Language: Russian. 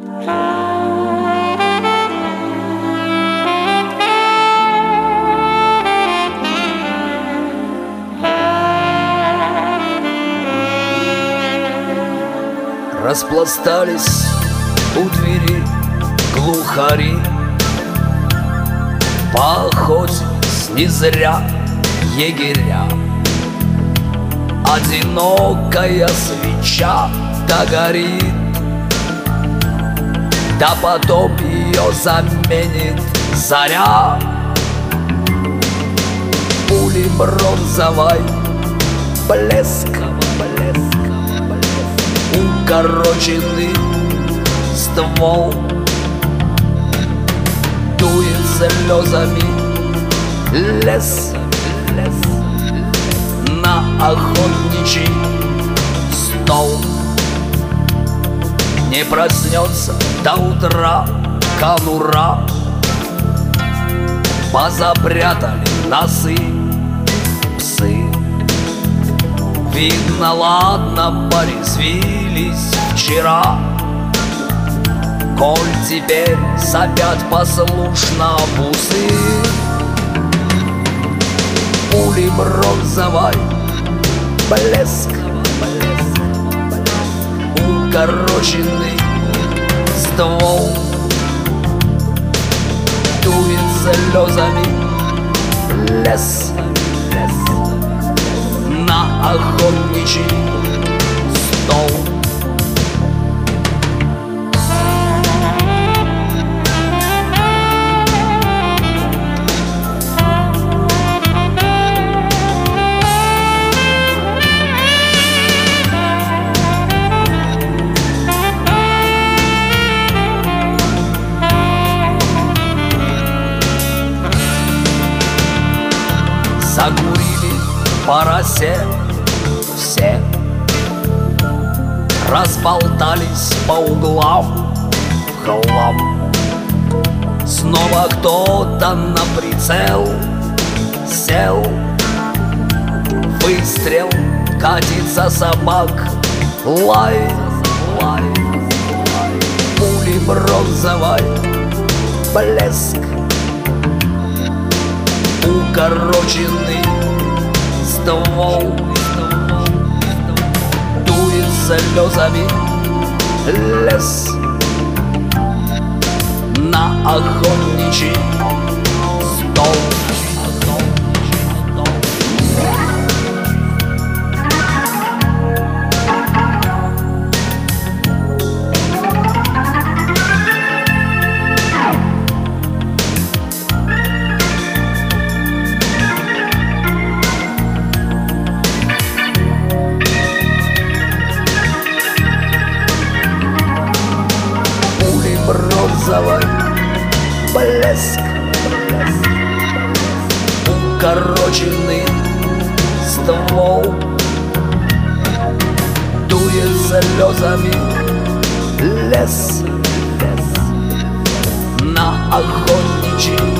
Распластались у двери глухари, поохотились не зря егеря. Одинокая свеча догорит, да потом ее заменит заря. Пули бронзовой блеском, укороченный ствол дует слезами лес на охотничий стол. Не проснется до утра конура, позапрятали носы псы. Видно, ладно, порезвились вчера, коль теперь сопят послушно бусы. Пули бронзовой блеск, укороченный ствол дует слезами лес на охотничий стол. Закурили по росе все, разболтались по углам в хлам. Снова кто-то на прицел сел, выстрел, катится собак лай. Пули бронзовой блеск, укороченный ствол дует слезами лес на охотничий стол. Бронзовый блеск, укороченный ствол дует слезами лес на охотничий